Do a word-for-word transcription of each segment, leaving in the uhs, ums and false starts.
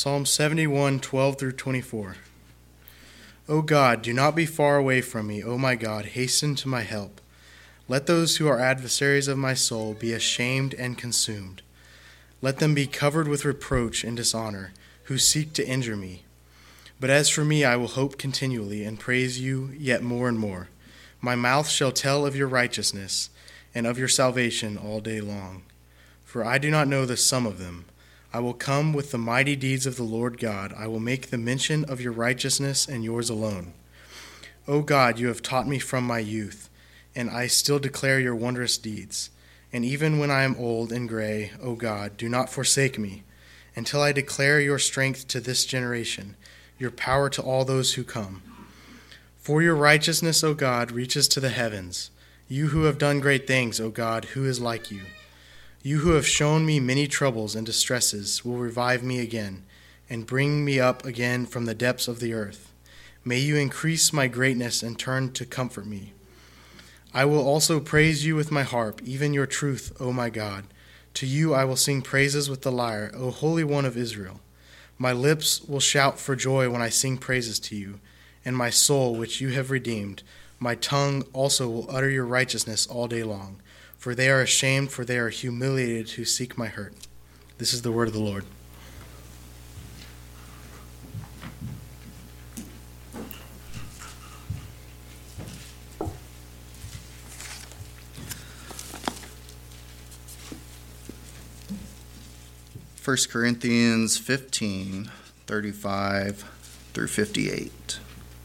Psalm seventy-one, twelve through twenty-four. O God, do not be far away from me. O my God, hasten to my help. Let those who are adversaries of my soul be ashamed and consumed. Let them be covered with reproach and dishonor, who seek to injure me. But as for me, I will hope continually and praise you yet more and more. My mouth shall tell of your righteousness and of your salvation all day long. For I do not know the sum of them. I will come with the mighty deeds of the Lord God. I will make the mention of your righteousness and yours alone. O God, you have taught me from my youth, and I still declare your wondrous deeds. And even when I am old and gray, O God, do not forsake me, until I declare your strength to this generation, your power to all those who come. For your righteousness, O God, reaches to the heavens. You who have done great things, O God, who is like you? You who have shown me many troubles and distresses will revive me again and bring me up again from the depths of the earth. May you increase my greatness and turn to comfort me. I will also praise you with my harp, even your truth, O my God. To you I will sing praises with the lyre, O Holy One of Israel. My lips will shout for joy when I sing praises to you, and my soul, which you have redeemed, my tongue also will utter your righteousness all day long. For they are ashamed, for they are humiliated who seek my hurt. This is the word of the Lord. First Corinthians fifteen, thirty-five through fifty-eight.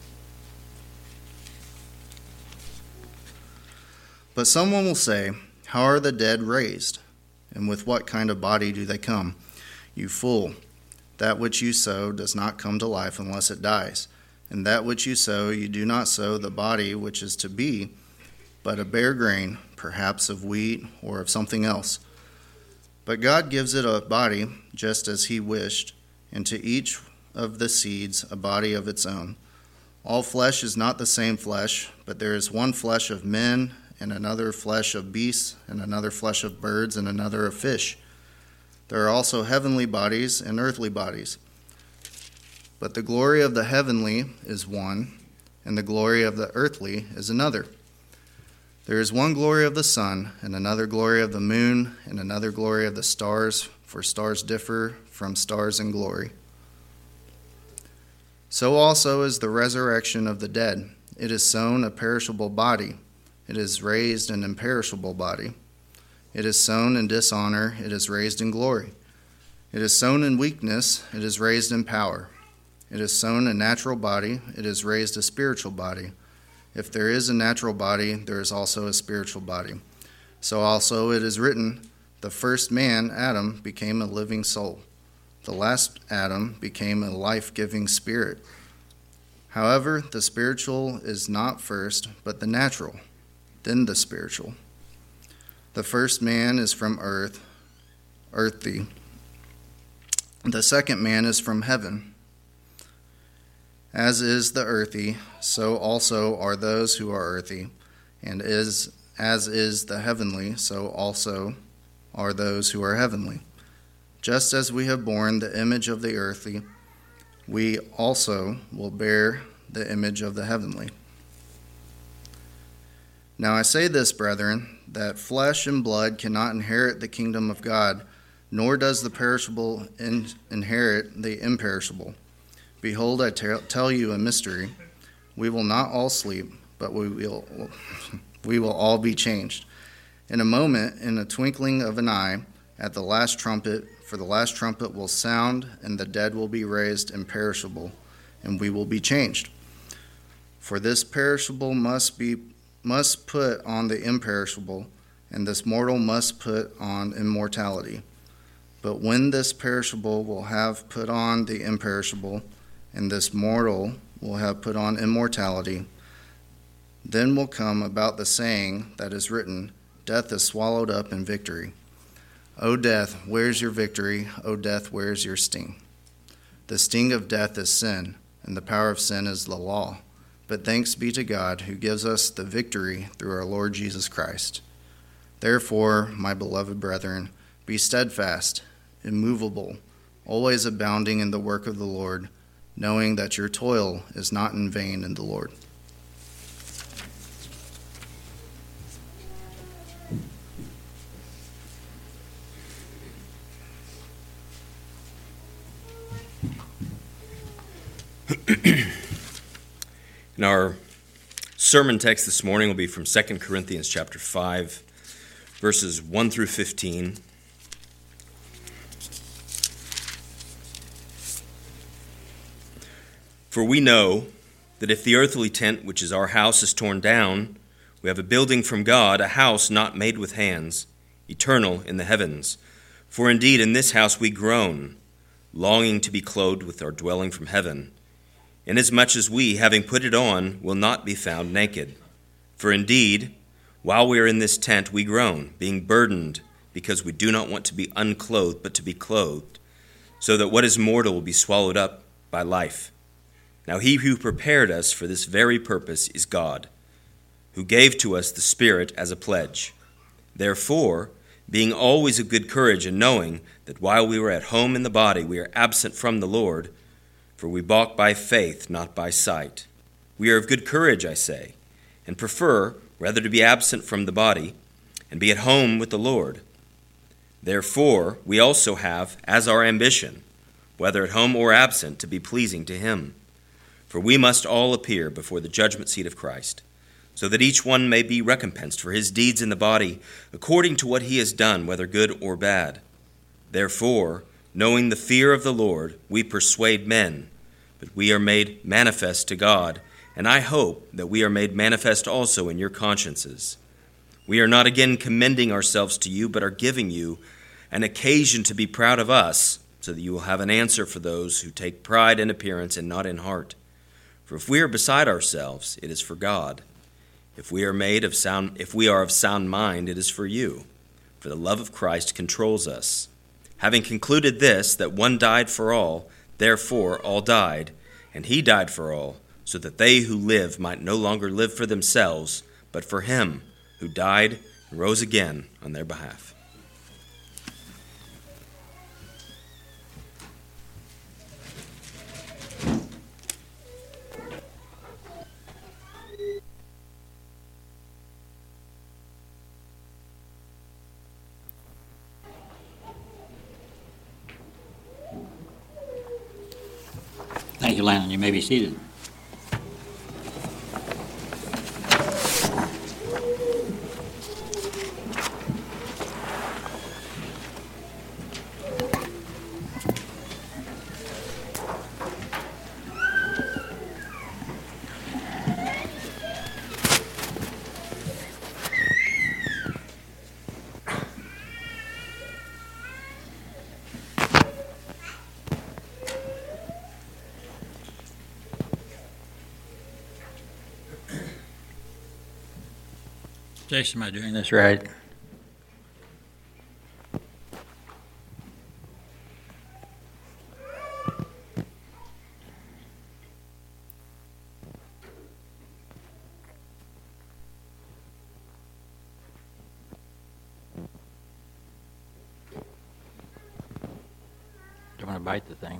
But someone will say, how are the dead raised? And with what kind of body do they come? You fool, that which you sow does not come to life unless it dies. And that which you sow, you do not sow the body which is to be, but a bare grain, perhaps of wheat or of something else. But God gives it a body just as he wished, and to each of the seeds a body of its own. All flesh is not the same flesh, but there is one flesh of men, and another flesh of beasts, and another flesh of birds, and another of fish. There are also heavenly bodies and earthly bodies. But the glory of the heavenly is one, and the glory of the earthly is another. There is one glory of the sun, and another glory of the moon, and another glory of the stars, for stars differ from stars in glory. So also is the resurrection of the dead. It is sown a perishable body. It is raised an imperishable body. It is sown in dishonor. It is raised in glory. It is sown in weakness. It is raised in power. It is sown a natural body. It is raised a spiritual body. If there is a natural body, there is also a spiritual body. So also it is written, the first man, Adam, became a living soul. The last Adam became a life-giving spirit. However, the spiritual is not first, but the natural, then the spiritual. The first man is from earth, earthy. The second man is from heaven. As is the earthy, so also are those who are earthy, and is as is the heavenly, so also are those who are heavenly. Just as we have borne the image of the earthy, we also will bear the image of the heavenly. Now I say this, brethren, that flesh and blood cannot inherit the kingdom of God, nor does the perishable in- inherit the imperishable. Behold, I te- tell you a mystery. We will not all sleep, but we will, we will all be changed. In a moment, in a twinkling of an eye, at the last trumpet, for the last trumpet will sound, and the dead will be raised imperishable, and we will be changed. For this perishable must be must put on the imperishable, and this mortal must put on immortality. But when this perishable will have put on the imperishable, and this mortal will have put on immortality, then will come about the saying that is written, death is swallowed up in victory. O death, where's your victory? O death, where's your sting? The sting of death is sin, and the power of sin is the law. But thanks be to God who gives us the victory through our Lord Jesus Christ. Therefore, my beloved brethren, be steadfast, immovable, always abounding in the work of the Lord, knowing that your toil is not in vain in the Lord. And our sermon text this morning will be from Second Corinthians chapter five, verses one through fifteen. For we know that if the earthly tent, which is our house, is torn down, we have a building from God, a house not made with hands, eternal in the heavens. For indeed in this house we groan, longing to be clothed with our dwelling from heaven, inasmuch as we, having put it on, will not be found naked. For indeed, while we are in this tent, we groan, being burdened, because we do not want to be unclothed, but to be clothed, so that what is mortal will be swallowed up by life. Now he who prepared us for this very purpose is God, who gave to us the Spirit as a pledge. Therefore, being always of good courage, and knowing that while we were at home in the body, we are absent from the Lord, for we walk by faith, not by sight. We are of good courage, I say, and prefer rather to be absent from the body and be at home with the Lord. Therefore, we also have, as our ambition, whether at home or absent, to be pleasing to him. For we must all appear before the judgment seat of Christ, so that each one may be recompensed for his deeds in the body, according to what he has done, whether good or bad. Therefore, knowing the fear of the Lord, we persuade men, but we are made manifest to God, and I hope that we are made manifest also in your consciences. We are not again commending ourselves to you, but are giving you an occasion to be proud of us, so that you will have an answer for those who take pride in appearance and not in heart. For if we are beside ourselves, it is for God. If we are made of sound, if we are of sound mind, it is for you. For the love of Christ controls us. Having concluded this, that one died for all, therefore all died, and he died for all, so that they who live might no longer live for themselves, but for him who died and rose again on their behalf. Thank you, Landon. You may be seated. Jason, am I doing this right? Don't want to bite the thing.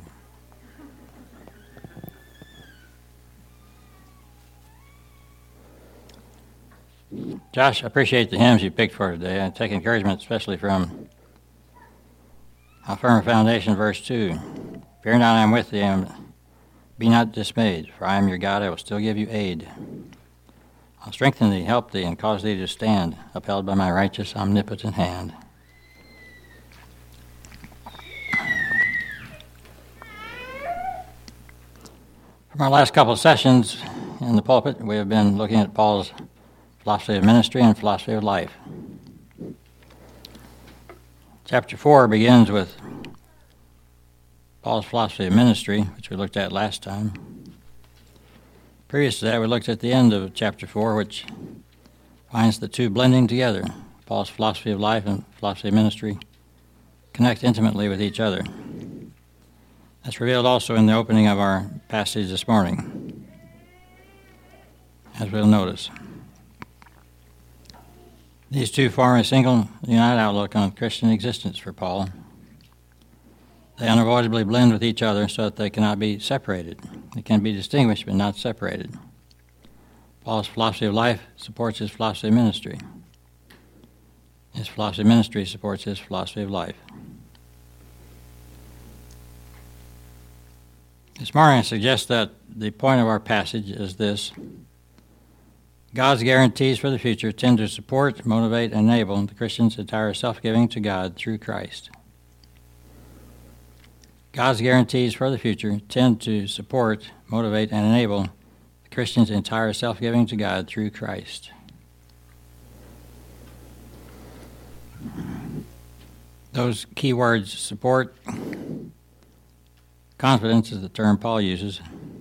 Josh, I appreciate the hymns you picked for today. I take encouragement especially from How Firm a Foundation, verse two. Fear not, I am with thee, and be not dismayed, for I am your God, I will still give you aid. I'll strengthen thee, help thee, and cause thee to stand, upheld by my righteous, omnipotent hand. From our last couple of sessions in the pulpit, we have been looking at Paul's philosophy of ministry and philosophy of life. Chapter four begins with Paul's philosophy of ministry, which we looked at last time. Previous to that, we looked at the end of chapter four, which finds the two blending together. Paul's philosophy of life and philosophy of ministry connect intimately with each other. That's revealed also in the opening of our passage this morning, as we'll notice. These two form a single, united outlook on Christian existence for Paul. They unavoidably blend with each other so that they cannot be separated. They can be distinguished but not separated. Paul's philosophy of life supports his philosophy of ministry. His philosophy of ministry supports his philosophy of life. This morning I suggest that the point of our passage is this: God's guarantees for the future tend to support, motivate, and enable the Christian's entire self-giving to God through Christ. God's guarantees for the future tend to support, motivate, and enable the Christian's entire self-giving to God through Christ. Those key words, support, confidence is the term Paul uses,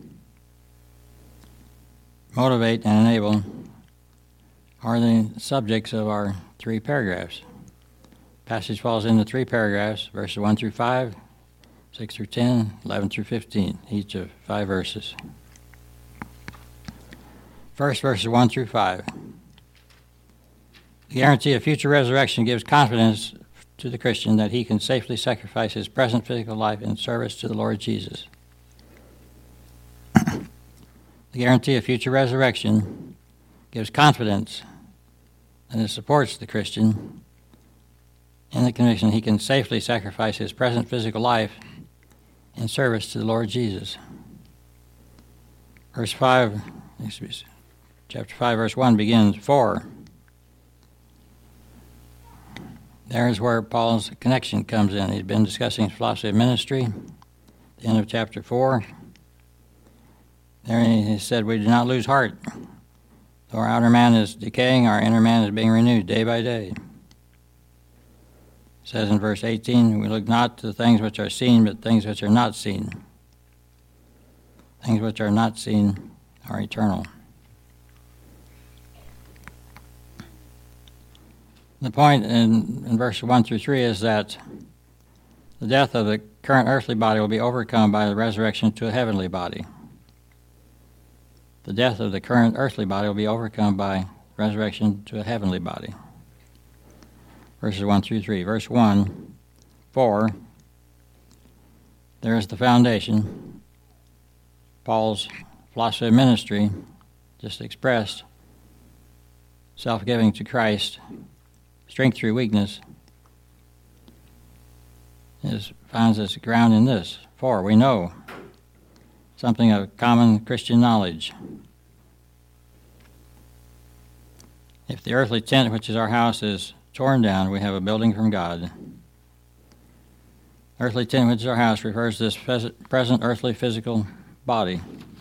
motivate, and enable are the subjects of our three paragraphs. The passage falls into three paragraphs, verses one through five, six through ten, eleven through fifteen, each of five verses. First, verses one through five. The guarantee of future resurrection gives confidence to the Christian that he can safely sacrifice his present physical life in service to the Lord Jesus. The guarantee of future resurrection gives confidence and it supports the Christian in the conviction he can safely sacrifice his present physical life in service to the Lord Jesus. Verse five, chapter five, verse one begins, for. There's where Paul's connection comes in. He's been discussing his philosophy of ministry at the end of chapter four. There he said, we do not lose heart. Though our outer man is decaying, our inner man is being renewed day by day. It says in verse eighteen, we look not to the things which are seen, but things which are not seen. Things which are not seen are eternal. The point in, in verses one through three is that the death of the current earthly body will be overcome by the resurrection to a heavenly body. The death of the current earthly body will be overcome by resurrection to a heavenly body. Verses one through three. Verse one, for there is the foundation. Paul's philosophy of ministry, just expressed, self-giving to Christ, strength through weakness, is, finds its ground in this. For we know something of common Christian knowledge. If the earthly tent, which is our house, is torn down, we have a building from God. Earthly tent, which is our house, refers to this present earthly physical body.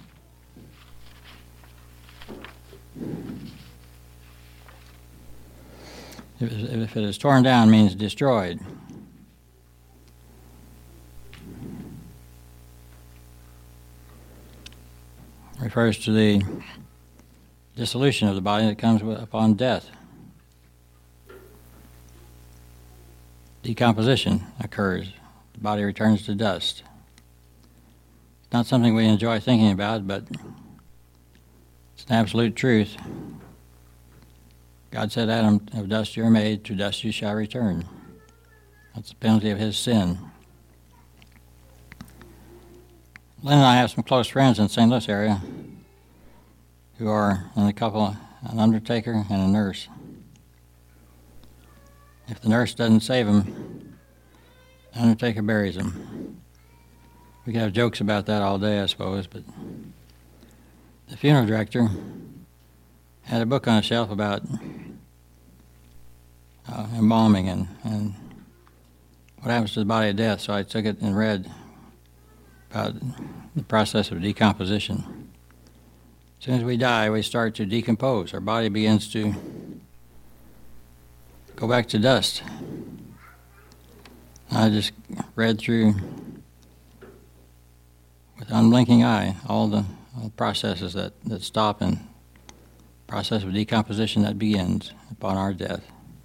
If it is torn down, it means destroyed. It refers to the dissolution of the body that comes upon death. Decomposition occurs. The body returns to dust. It's not something we enjoy thinking about, but it's an absolute truth. God said, Adam, of dust you are made, to dust you shall return. That's the penalty of his sin. Lynn and I have some close friends in the Saint Louis area who are in a couple, an undertaker and a nurse. If the nurse doesn't save him, the undertaker buries him. We could have jokes about that all day, I suppose, but the funeral director had a book on a shelf about uh, embalming and, and what happens to the body of death, so I took it and read about the process of decomposition. As soon as we die, we start to decompose. Our body begins to go back to dust. I just read through with unblinking eye all the, all the processes that, that stop and process of decomposition that begins upon our death.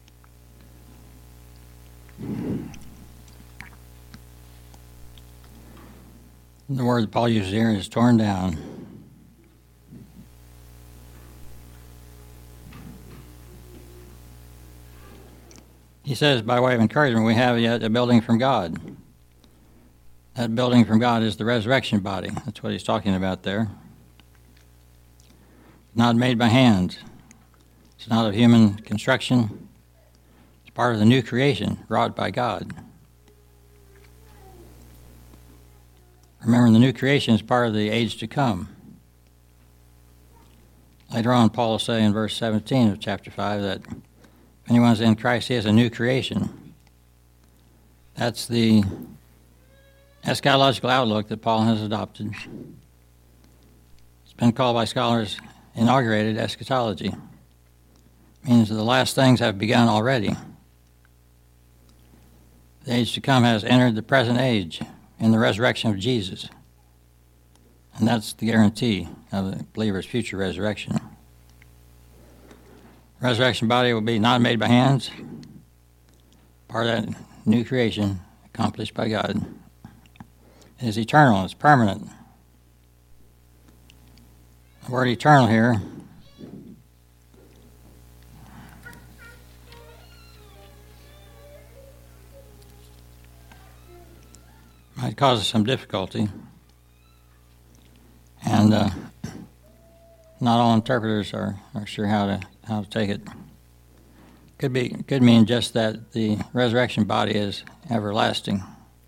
The word that Paul uses here is torn down. He says, by way of encouragement, we have yet a building from God. That building from God is the resurrection body. That's what he's talking about there. Not made by hands. It's not of human construction. It's part of the new creation wrought by God. Remember, the new creation is part of the age to come. Later on, Paul will say in verse seventeen of chapter five that if anyone's in Christ, he is a new creation. That's the eschatological outlook that Paul has adopted. It's been called by scholars inaugurated eschatology. It means that the last things have begun already. The age to come has entered the present age in the resurrection of Jesus. And that's the guarantee of the believer's future resurrection. The resurrection body will be not made by hands, part of that new creation accomplished by God. It is eternal, it's permanent. The word eternal here might cause us some difficulty. And uh, not all interpreters are, are sure how to how to take it. Could be could mean just that the resurrection body is everlasting.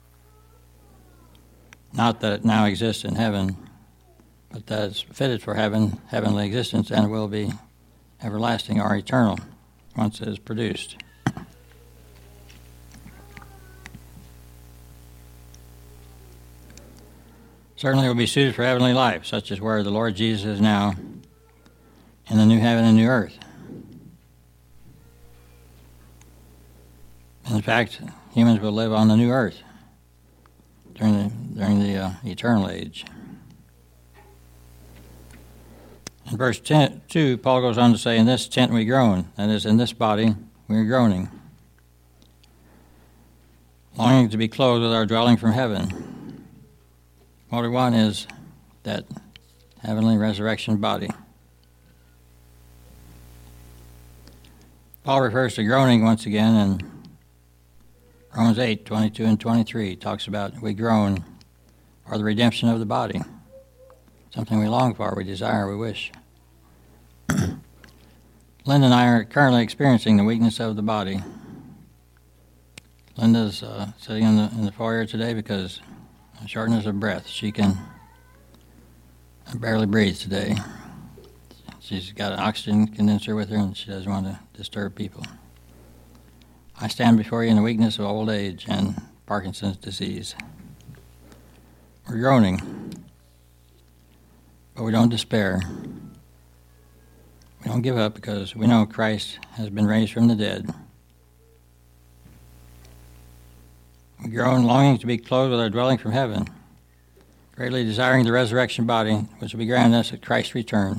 Not that it now exists in heaven, but that it's fitted for heaven, heavenly existence, and will be everlasting or eternal once it is produced. Certainly will be suited for heavenly life, such as where the Lord Jesus is now in the new heaven and new earth. In fact, humans will live on the new earth during the, during the uh, eternal age. In verse two, Paul goes on to say, in this tent we groan, that is, in this body we are groaning, longing to be clothed with our dwelling from heaven. What we want is that heavenly resurrection body. Paul refers to groaning once again in Romans eight, twenty-two and twenty-three. He talks about we groan for the redemption of the body. Something we long for, we desire, we wish. Linda and I are currently experiencing the weakness of the body. Linda's uh, sitting in the, in the foyer today because of shortness of breath. She can barely breathe today. She's got an oxygen condenser with her and she doesn't want to disturb people. I stand before you in the weakness of old age and Parkinson's disease. We're groaning, but we don't despair. We don't give up because we know Christ has been raised from the dead. We groan, longing to be clothed with our dwelling from heaven, greatly desiring the resurrection body, which will be granted us at Christ's return.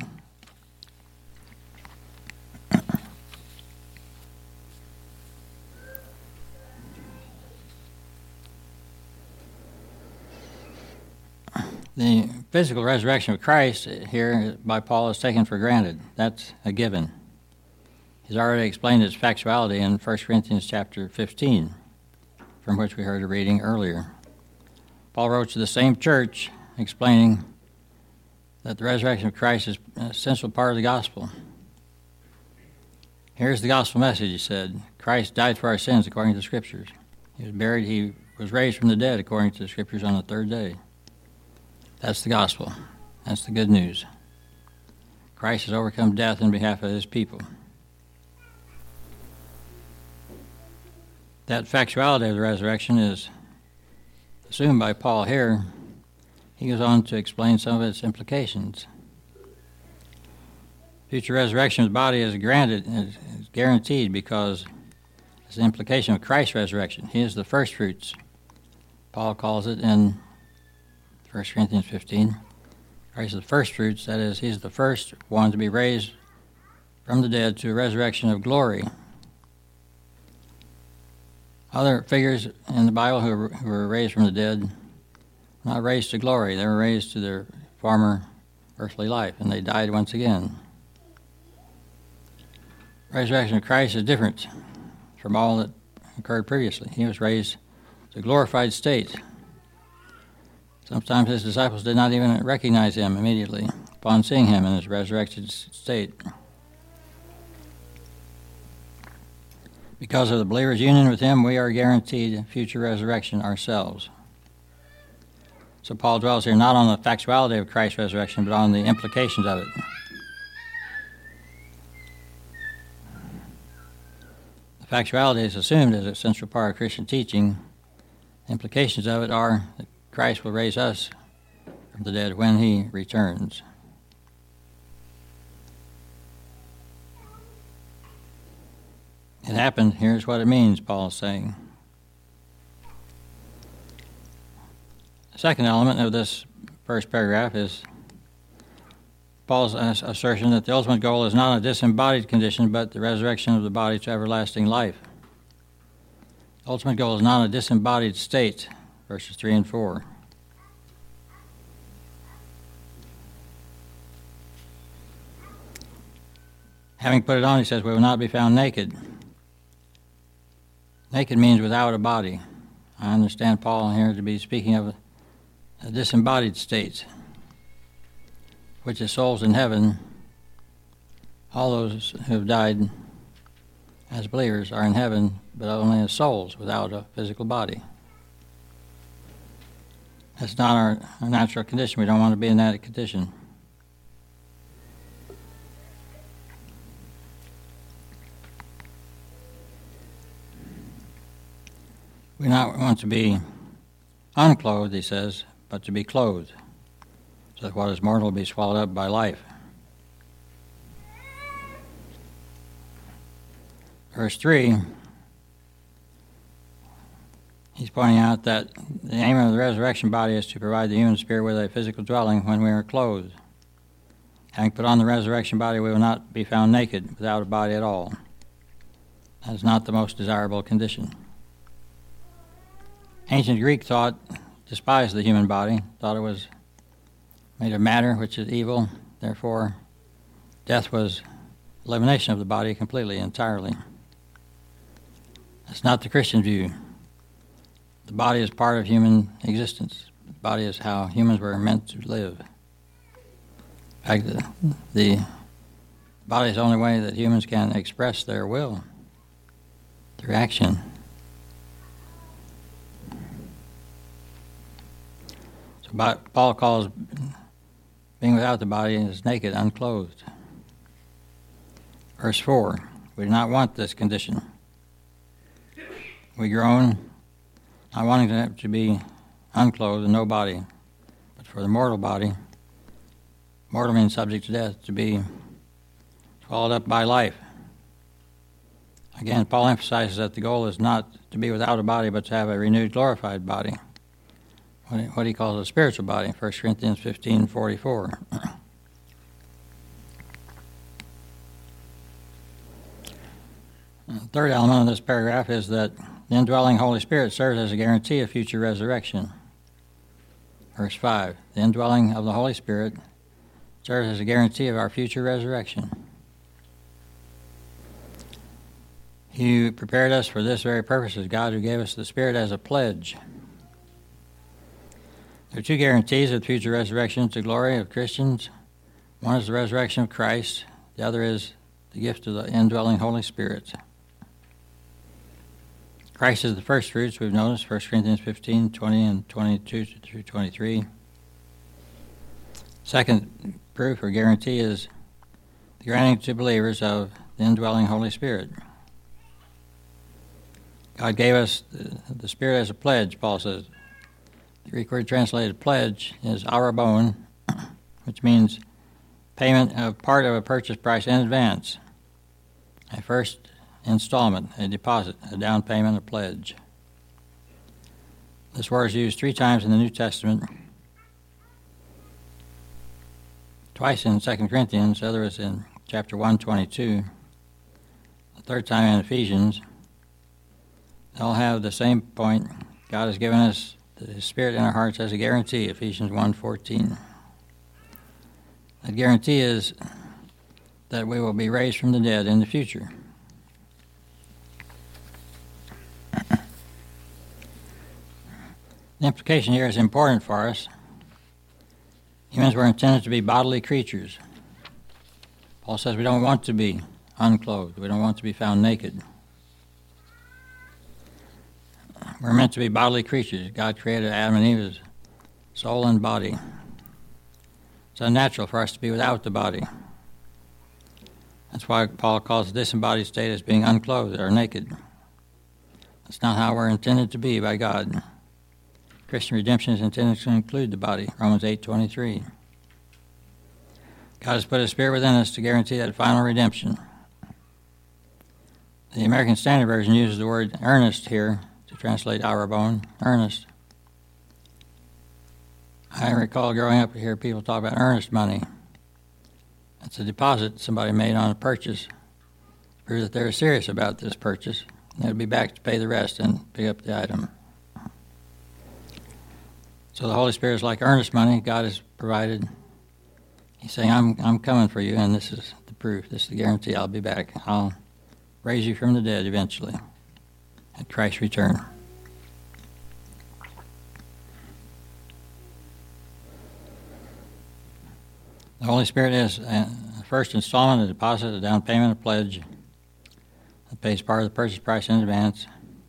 The physical resurrection of Christ here by Paul is taken for granted. That's a given. He's already explained its factuality in First Corinthians chapter fifteen, from which we heard a reading earlier. Paul wrote to the same church explaining that the resurrection of Christ is an essential part of the gospel. Here's the gospel message, he said. Christ died for our sins according to the Scriptures. He was buried, he was raised from the dead according to the Scriptures on the third day. That's the gospel. That's the good news. Christ has overcome death in behalf of his people. That factuality of the resurrection is assumed by Paul here. He goes on to explain some of its implications. Future resurrection of the body is granted, is guaranteed because it's an implication of Christ's resurrection. He is the first fruits, Paul calls it in First Corinthians fifteen. Christ is the first fruits, that is, he's the first one to be raised from the dead to a resurrection of glory. Other figures in the Bible who were, who were raised from the dead were not raised to glory. They were raised to their former earthly life, and they died once again. The resurrection of Christ is different from all that occurred previously. He was raised to a glorified state, Sometimes his disciples did not even recognize him immediately upon seeing him in his resurrected state. Because of the believer's union with him, we are guaranteed future resurrection ourselves. So Paul dwells here not on the factuality of Christ's resurrection, but on the implications of it. The factuality is assumed as a central part of Christian teaching. The implications of it are that Christ will raise us from the dead when he returns. It happened. Here's what it means, Paul is saying. The second element of this first paragraph is Paul's assertion that the ultimate goal is not a disembodied condition, but the resurrection of the body to everlasting life. The ultimate goal is not a disembodied state, verses three and four. Having put it on, he says, we will not be found naked. Naked means without a body. I understand Paul here to be speaking of a disembodied state, which is souls in heaven. All those who have died as believers are in heaven, but only as souls without a physical body. That's not our, our natural condition. We don't want to be in that condition. We not want to be unclothed, he says, but to be clothed, so that what is mortal will be swallowed up by life. Verse three, he's pointing out that the aim of the resurrection body is to provide the human spirit with a physical dwelling when we are clothed. Having put on the resurrection body, we will not be found naked without a body at all. That is not the most desirable condition. Ancient Greek thought, despised the human body, thought it was made of matter, which is evil. Therefore, death was elimination of the body completely, entirely. That's not the Christian view. The body is part of human existence. The body is how humans were meant to live. In fact, the, the body is the only way that humans can express their will, their action. But Paul calls being without the body is naked, unclothed. Verse four, we do not want this condition. We groan, not wanting to, to be unclothed and no body, but for the mortal body, mortal means subject to death, to be swallowed up by life. Again, Paul emphasizes that the goal is not to be without a body, but to have a renewed, glorified body. What he calls a spiritual body, First Corinthians fifteen forty-four. The third element of this paragraph is that the indwelling Holy Spirit serves as a guarantee of future resurrection. Verse five, the indwelling of the Holy Spirit serves as a guarantee of our future resurrection. He prepared us for this very purpose as God who gave us the Spirit as a pledge. There are two guarantees of future resurrection to glory of Christians. One is the resurrection of Christ. The other is the gift of the indwelling Holy Spirit. Christ is the first fruits, we've noticed, First Corinthians fifteen, twenty and twenty-two through twenty-three. Second proof or guarantee is the granting to believers of the indwelling Holy Spirit. God gave us the, the Spirit as a pledge, Paul says. The Greek word translated pledge is arabon, which means payment of part of a purchase price in advance. A first installment, a deposit, a down payment, a pledge. This word is used three times in the New Testament. Twice in Second Corinthians, the other is in chapter one twenty-two. The third time in Ephesians. They all have the same point. God has given us His Spirit in our hearts as a guarantee, Ephesians one fourteen. That guarantee is that we will be raised from the dead in the future. The implication here is important for us. Humans were intended to be bodily creatures. Paul says we don't want to be unclothed. We don't want to be found naked. We're meant to be bodily creatures. God created Adam and Eve as soul and body. It's unnatural for us to be without the body. That's why Paul calls the disembodied state as being unclothed or naked. That's not how we're intended to be by God. Christian redemption is intended to include the body, Romans eight twenty-three. God has put a spirit within us to guarantee that final redemption. The American Standard Version uses the word earnest here to translate arabon, earnest. I recall growing up here, people talk about earnest money. It's a deposit somebody made on a purchase to prove that they're serious about this purchase. They'll be back to pay the rest and pick up the item. So the Holy Spirit is like earnest money God has provided. He's saying, I'm I'm coming for you, and this is the proof. This is the guarantee. I'll be back. I'll raise you from the dead eventually at Christ's return. The Holy Spirit is a first installment, a deposit, a down payment, a pledge that pays part of the purchase price in advance.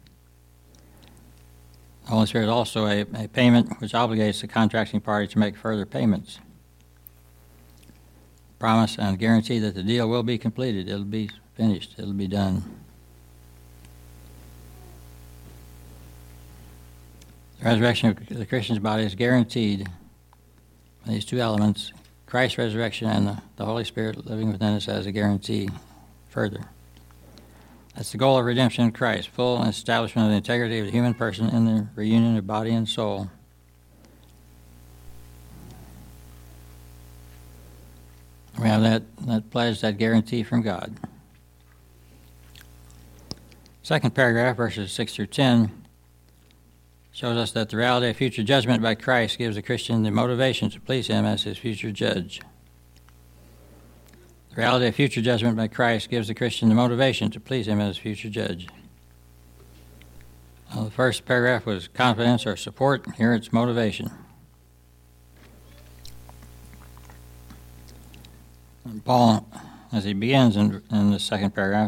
The Holy Spirit is also a, a payment which obligates the contracting party to make further payments. Promise and guarantee that the deal will be completed. It'll be finished. It'll be done. The resurrection of the Christian's body is guaranteed by these two elements, Christ's resurrection and the, the Holy Spirit living within us as a guarantee further. That's the goal of redemption in Christ, full establishment of the integrity of the human person in the reunion of body and soul. We have that, that pledge, that guarantee from God. Second paragraph, verses six through ten, shows us that the reality of future judgment by Christ gives the Christian the motivation to please him as his future judge. The reality of future judgment by Christ gives the Christian the motivation to please him as future judge. Well, the first paragraph was confidence or support. Here it's motivation. And Paul, as he begins in, in the second paragraph,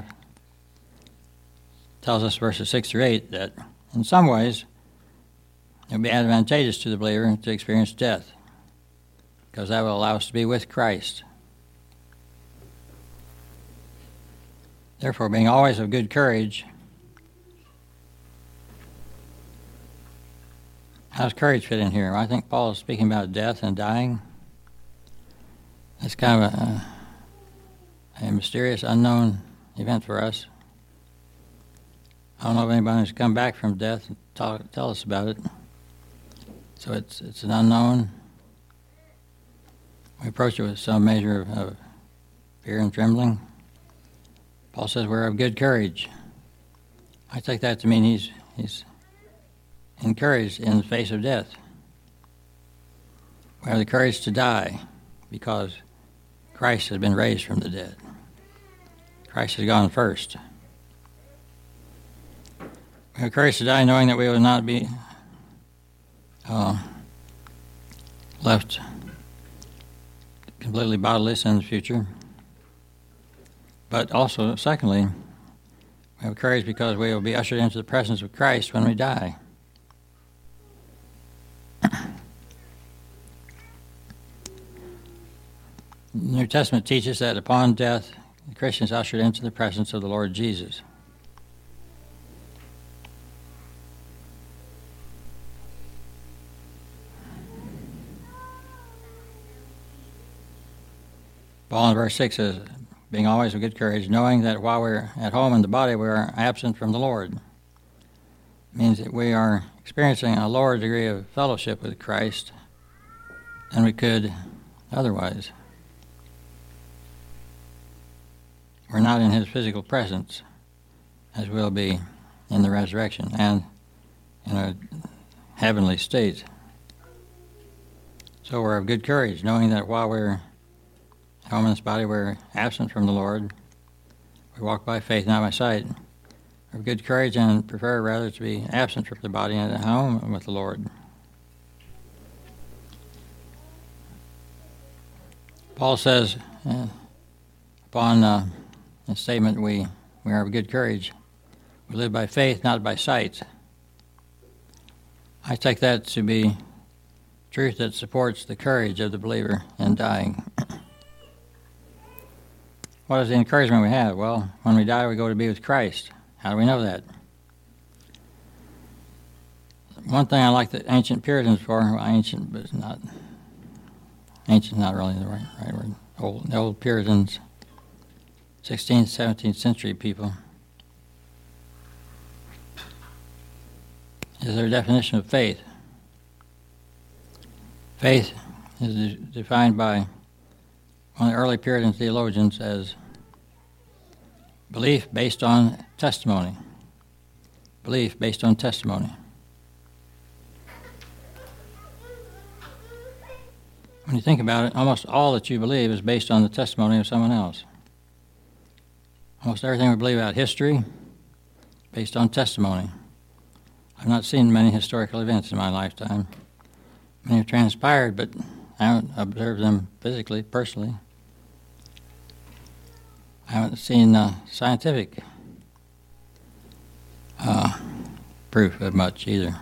tells us verses six through eight that in some ways it will be advantageous to the believer to experience death because that will allow us to be with Christ. Therefore, being always of good courage. How does courage fit in here? I think Paul is speaking about death and dying. It's kind of a, a mysterious, unknown event for us. I don't know if anybody has come back from death and talk, tell us about it. So it's it's an unknown. We approach it with some measure of, of fear and trembling. Paul says we're of good courage. I take that to mean he's he's encouraged in the face of death. We have the courage to die because Christ has been raised from the dead. Christ has gone first. We have courage to die knowing that we will not be uh, left completely bodiless in the future. But also, secondly, we have courage because we will be ushered into the presence of Christ when we die. The New Testament teaches that upon death, the Christian is ushered into the presence of the Lord Jesus. Paul in verse six says, being always of good courage, knowing that while we're at home in the body, we are absent from the Lord. It means that we are experiencing a lower degree of fellowship with Christ than we could otherwise. We're not in his physical presence, as we'll be in the resurrection and in a heavenly state. So we're of good courage, knowing that while we're at home in this body, we're absent from the Lord. We walk by faith, not by sight. We're of good courage and prefer rather to be absent from the body and at home with the Lord. Paul says, uh, upon uh, a statement, we, we are of good courage. We live by faith, not by sight. I take that to be truth that supports the courage of the believer in dying. What is the encouragement we have? Well, when we die, we go to be with Christ. How do we know that? One thing I like the ancient Puritans for, well, ancient, but it's not, ancient not really the right, right word, old, the old Puritans, sixteenth, seventeenth century people, is their definition of faith. Faith is de- defined by one of the early Puritan theologians as belief based on testimony. Belief based on testimony. When you think about it, almost all that you believe is based on the testimony of someone else. Almost everything we believe about history, based on testimony. I've not seen many historical events in my lifetime. Many have transpired, but I haven't observed them physically, personally. I haven't seen uh, scientific uh, proof of much either.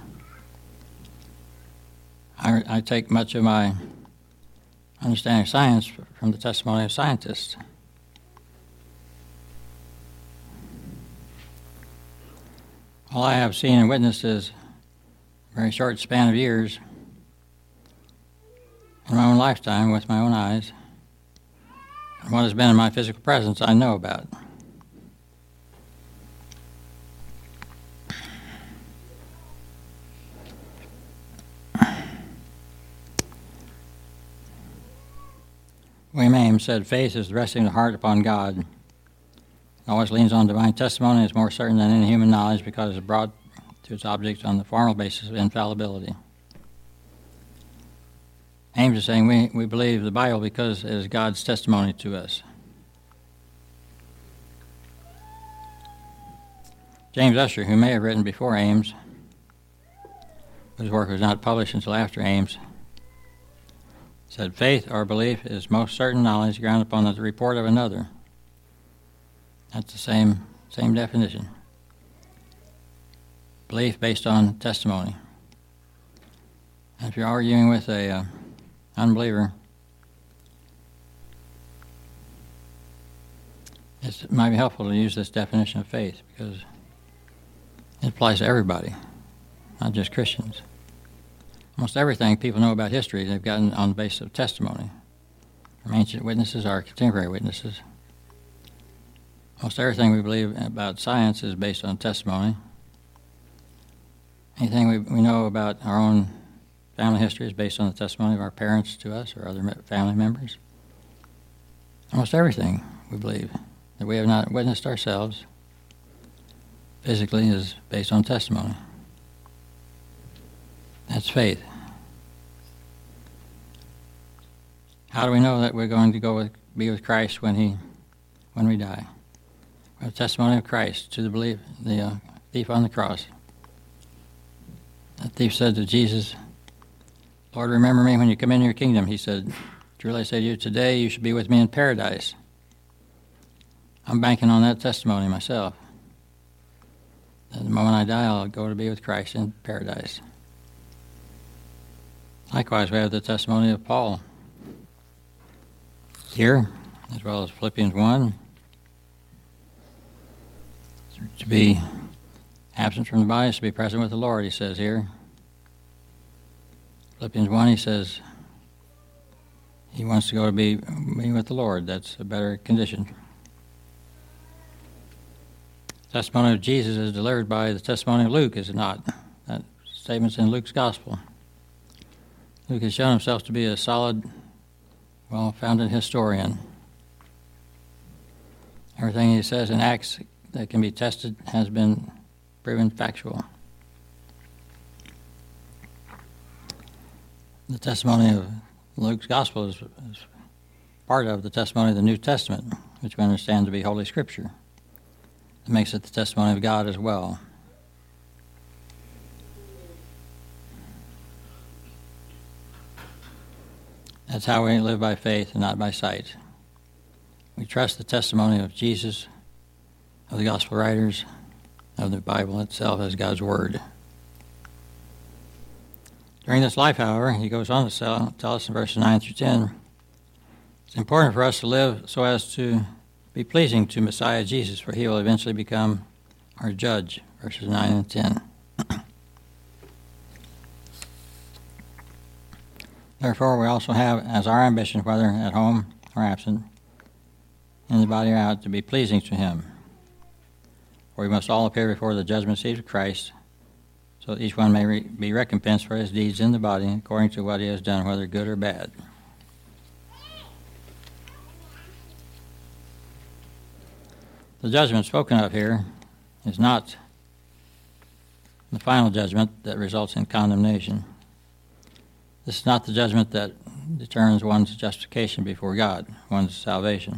I, I take much of my understanding of science from the testimony of scientists. All I have seen and witnessed is a very short span of years in my own lifetime with my own eyes. And what has been in my physical presence I know about. William Ames said, faith is resting the heart upon God. It always leans on divine testimony and is more certain than any human knowledge because it is brought to its object on the formal basis of infallibility. Ames is saying we, we believe the Bible because it is God's testimony to us. James Ussher, who may have written before Ames, whose work was not published until after Ames, said, faith or belief is most certain knowledge grounded upon the report of another. That's the same same definition. Belief based on testimony. And if you're arguing with a uh, unbeliever, it's, it might be helpful to use this definition of faith because it applies to everybody, not just Christians. Almost everything people know about history they've gotten on the basis of testimony from ancient witnesses or contemporary witnesses. Almost everything we believe about science is based on testimony. Anything we, we know about our own family history is based on the testimony of our parents to us or other family members. Almost everything we believe that we have not witnessed ourselves physically is based on testimony. That's faith. How do we know that we're going to go with, be with Christ when he, when we die? We have the testimony of Christ to the belief, the uh, thief on the cross. That thief said to Jesus, Lord, remember me when you come into your kingdom. He said, truly I say to you, today you should be with me in paradise. I'm banking on that testimony myself. That the moment I die, I'll go to be with Christ in paradise. Likewise, we have the testimony of Paul here, as well as Philippians one. To be absent from the body is to be present with the Lord, he says here. Philippians one, he says he wants to go to be, be with the Lord. That's a better condition. The testimony of Jesus is delivered by the testimony of Luke, is it not? That statement's in Luke's Gospel. Luke has shown himself to be a solid, well-founded historian. Everything he says in Acts that can be tested has been proven factual. The testimony of Luke's Gospel is, is part of the testimony of the New Testament, which we understand to be Holy Scripture. It makes it the testimony of God as well. That's how we live, by faith and not by sight. We trust the testimony of Jesus, of the gospel writers, of the Bible itself as God's Word. During this life, however, he goes on to tell, tell us in verses nine through ten, it's important for us to live so as to be pleasing to Messiah Jesus, for he will eventually become our judge, verses nine and ten. Therefore, we also have as our ambition, whether at home or absent, in the body or out, to be pleasing to him. For we must all appear before the judgment seat of Christ, so that each one may re- be recompensed for his deeds in the body according to what he has done, whether good or bad. The judgment spoken of here is not the final judgment that results in condemnation. This is not the judgment that determines one's justification before God, one's salvation.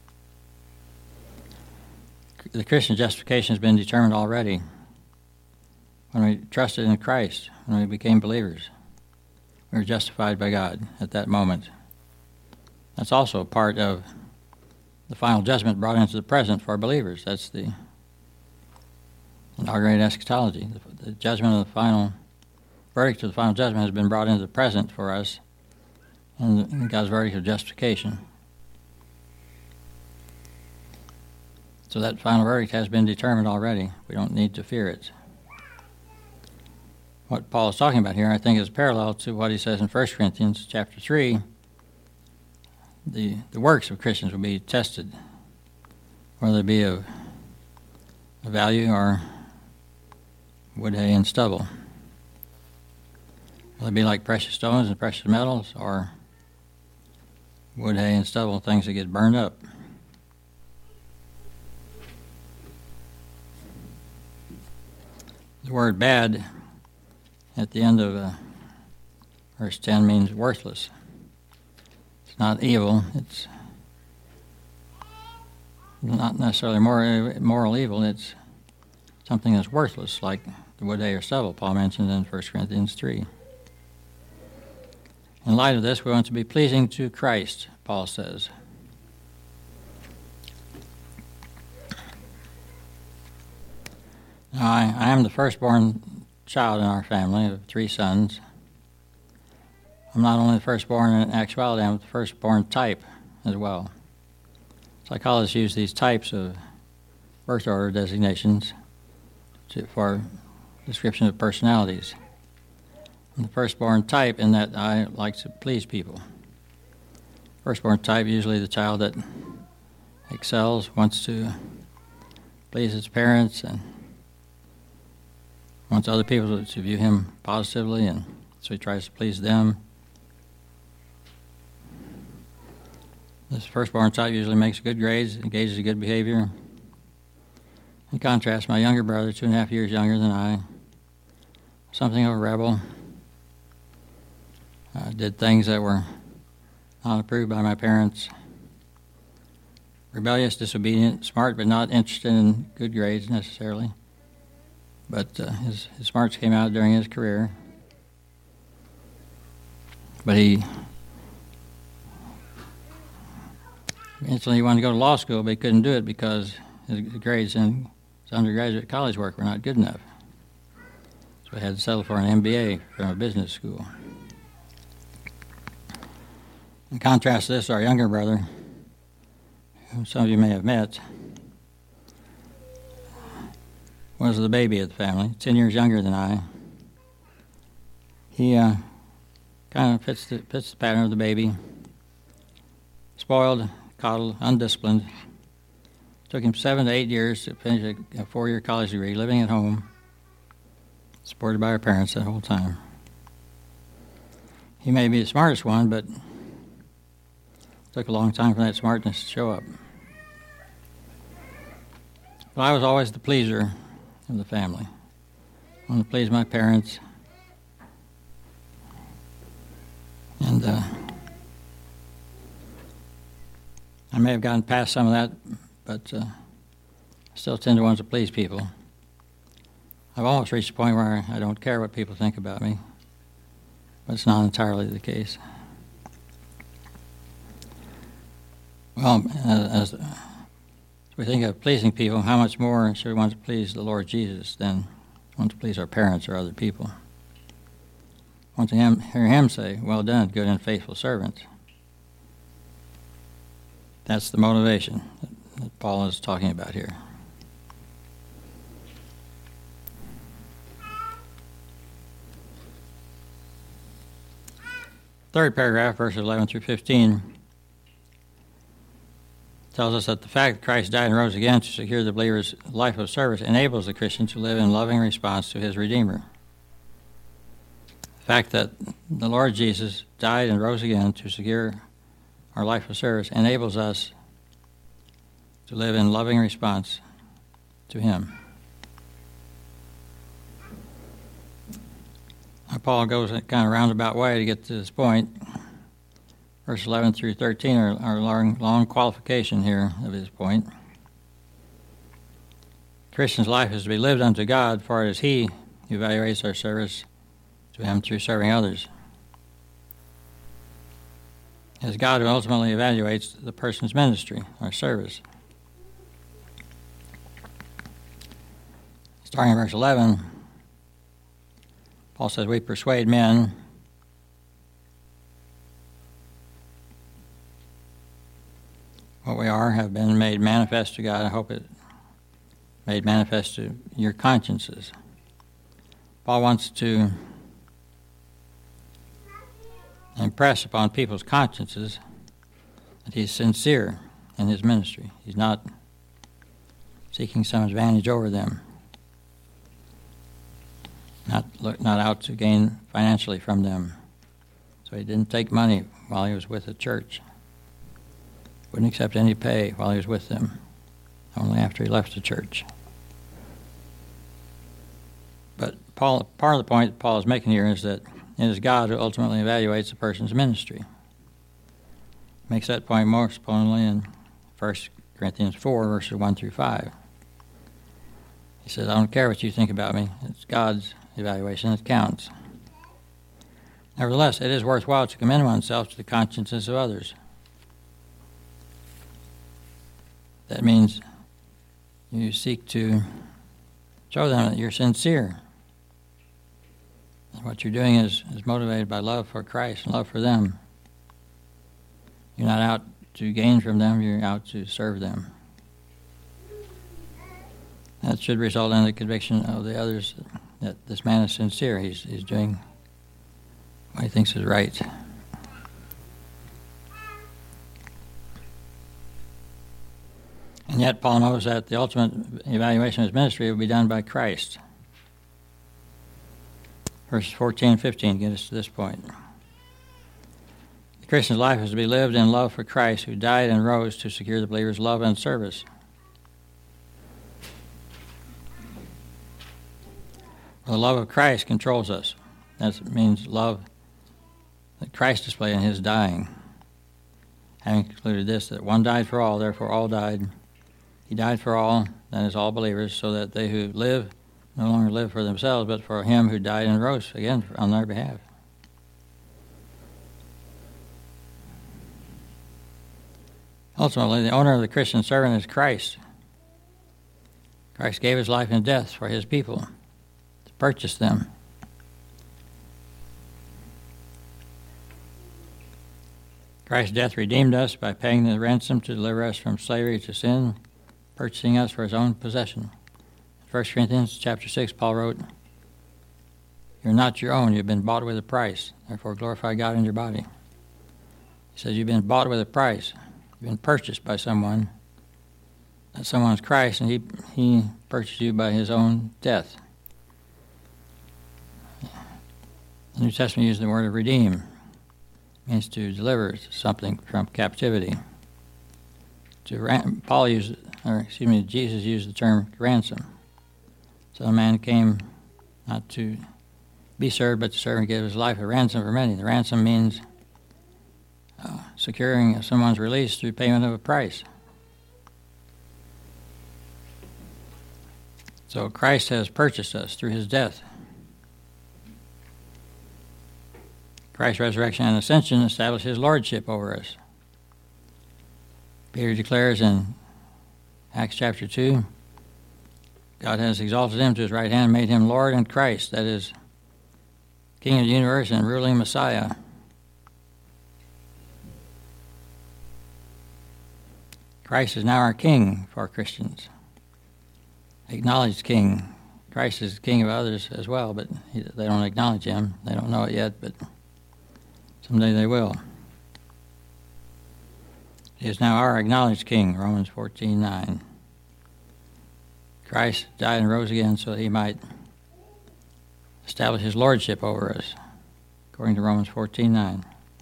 The Christian justification has been determined already when we trusted in Christ, when we became believers. We were justified by God at that moment. That's also a part of the final judgment brought into the present for believers. That's the inaugurated eschatology. The, the judgment of the final verdict of the final judgment has been brought into the present for us in God's verdict of justification. So that final verdict has been determined already. We don't need to fear it. What Paul is talking about here, I think, is parallel to what he says in First Corinthians chapter three. The, the works of Christians will be tested, whether they be of, of value or wood, hay, and stubble. Will they be like precious stones and precious metals, or wood, hay, and stubble, things that get burned up? The word bad at the end of uh, verse ten means worthless. It's not evil. It's not necessarily moral, moral evil. It's something that's worthless, like the wood, hay, or stubble Paul mentioned in First Corinthians three. In light of this, we want to be pleasing to Christ, Paul says. Now, I, I am the firstborn child in our family of three sons. I'm not only the firstborn in actuality, I'm the firstborn type as well. Psychologists use these types of birth order designations to, for description of personalities. I'm the firstborn type in that I like to please people. Firstborn type, usually the child that excels, wants to please its parents, and wants other people to view him positively, and so he tries to please them. This firstborn type usually makes good grades, engages in good behavior. In contrast, my younger brother, two and a half years younger than I, something of a rebel, uh, did things that were not approved by my parents. Rebellious, disobedient, smart, but not interested in good grades necessarily. But uh, his, his smarts came out during his career. But he eventually he wanted to go to law school, but he couldn't do it because his grades in his undergraduate college work were not good enough. So he had to settle for an M B A from a business school. In contrast to this, our younger brother, whom some of you may have met, was the baby of the family, ten years younger than I. He uh, kind of fits the, fits the pattern of the baby. Spoiled, coddled, undisciplined. Took him seven to eight years to finish a, a four-year college degree, living at home, supported by our parents that whole time. He may be the smartest one, but it took a long time for that smartness to show up. But I was always the pleaser of the family. I wanted to please my parents. And uh, I may have gotten past some of that, but uh, I still tend to want to please people. I've almost reached a point where I don't care what people think about me, but it's not entirely the case. Well, as, as we think of pleasing people, how much more should we want to please the Lord Jesus than want to please our parents or other people? Want to him, hear him say, "Well done, good and faithful servant." That's the motivation that, that Paul is talking about here. Third paragraph, verses eleven through fifteen, tells us that the fact that Christ died and rose again to secure the believer's life of service enables the Christian to live in loving response to his Redeemer. The fact that the Lord Jesus died and rose again to secure our life of service enables us to live in loving response to him. Now, Paul goes a kind of roundabout way to get to this point. Verse eleven through thirteen are, are long, long qualification here of his point. The Christian's life is to be lived unto God, for it is he who evaluates our service to him through serving others. It is God who ultimately evaluates the person's ministry or service. Starting in verse eleven, Paul says, "We persuade men what we are have been made manifest to God." I hope it made manifest to your consciences. Paul wants to impress upon people's consciences that he's sincere in his ministry. He's not seeking some advantage over them, not look, not out to gain financially from them. So he didn't take money while he was with the church. Wouldn't accept any pay while he was with them, only after he left the church. But Paul, part of the point that Paul is making here is that it is God who ultimately evaluates a person's ministry. He makes that point more exponentially in First Corinthians four, verses one through five. He says, "I don't care what you think about me. It's God's evaluation that counts. Nevertheless, it is worthwhile to commend oneself to the consciences of others." That means you seek to show them that you're sincere. And what you're doing is, is motivated by love for Christ and love for them. You're not out to gain from them, you're out to serve them. That should result in the conviction of the others that this man is sincere. He's, he's doing what he thinks is right. And yet Paul knows that the ultimate evaluation of his ministry will be done by Christ. Verses fourteen and fifteen get us to this point. The Christian's life is to be lived in love for Christ, who died and rose to secure the believer's love and service. The love of Christ controls us. That means love that Christ displayed in his dying. Having concluded this, that one died for all, therefore all died. He died for all, that is, all believers, so that they who live no longer live for themselves, but for him who died and rose again on their behalf. Ultimately, the owner of the Christian servant is Christ. Christ gave his life in death for his people to purchase them. Christ's death redeemed us by paying the ransom to deliver us from slavery to sin, purchasing us for his own possession. In First Corinthians chapter six, Paul wrote, "You're not your own, you've been bought with a price, therefore glorify God in your body." He says you've been bought with a price. You've been purchased by someone. That someone is Christ, and he, he purchased you by his own death. The New Testament uses the word of redeem. It means to deliver something from captivity. To ran- Paul used, or excuse me, Jesus used the term ransom. So a man came not to be served, but to serve and give his life a ransom for many. The ransom means uh, securing someone's release through payment of a price. So Christ has purchased us through his death. Christ's resurrection and ascension established his lordship over us. Peter declares in Acts chapter two, God has exalted him to his right hand and made him Lord and Christ, that is, King of the universe and ruling Messiah. Christ is now our King for Christians. Acknowledged King. Christ is King of others as well, but he, they don't acknowledge him. They don't know it yet, but someday they will. He is now our acknowledged King, Romans fourteen nine. Christ died and rose again so that he might establish his lordship over us, according to Romans fourteen nine.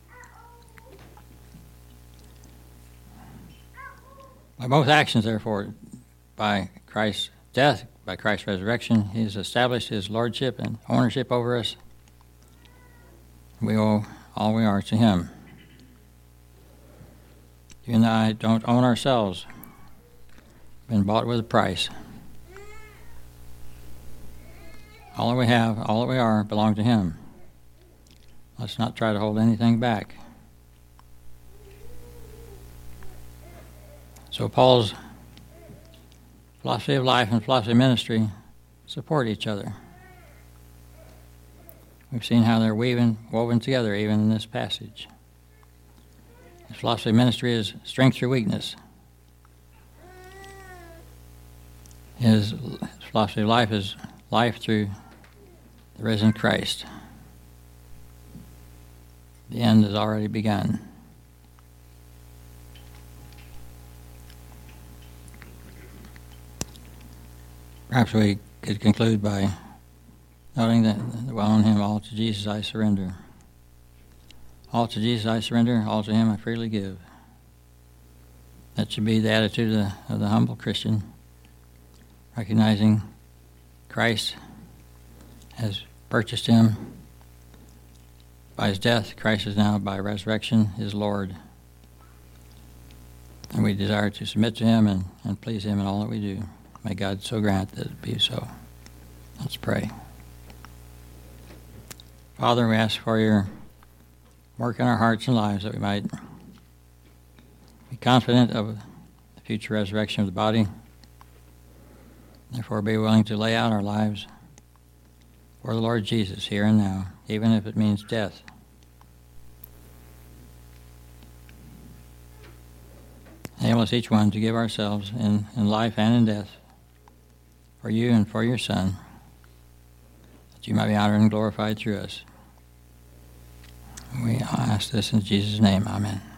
By both actions, therefore, by Christ's death, by Christ's resurrection, he has established his lordship and ownership over us. We owe all we are to him. You and I don't own ourselves. We've been bought with a price. All that we have, all that we are, belong to him. Let's not try to hold anything back. So Paul's philosophy of life and philosophy of ministry support each other. We've seen how they're weaving, woven together even in this passage. His philosophy of ministry is strength through weakness. His philosophy of life is life through the risen Christ. The end has already begun. Perhaps we could conclude by noting that, well, on him, all to Jesus I surrender. All to Jesus I surrender, all to him I freely give. That should be the attitude of the, of the humble Christian, recognizing Christ has purchased him by his death. Christ is now, by resurrection, his Lord. And we desire to submit to him and, and please him in all that we do. May God so grant that it be so. Let's pray. Father, we ask for your work in our hearts and lives that we might be confident of the future resurrection of the body. Therefore, be willing to lay out our lives for the Lord Jesus here and now, even if it means death. Enable us each one to give ourselves in, in life and in death for you and for your Son, that you might be honored and glorified through us. We ask this in Jesus' name. Amen.